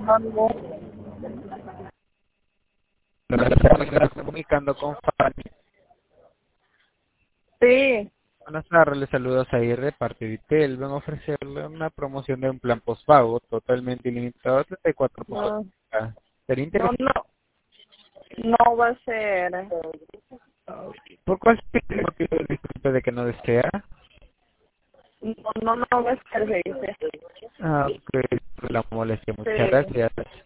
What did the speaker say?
Algo. Me estás comunicando con Fanny. Sí. Buenas tardes, les saludos ahí de parte de Itel. Vengo a ofrecerle una promoción de un plan postpago totalmente ilimitado, 34 por No, hora. ¿Sería no, interesante? no, no va a ser. ¿Por cuál motivo disculpe de que no desea? No, no, no va a ser, se dice. Ah, ok, por la molestia. Muchas Sí. gracias.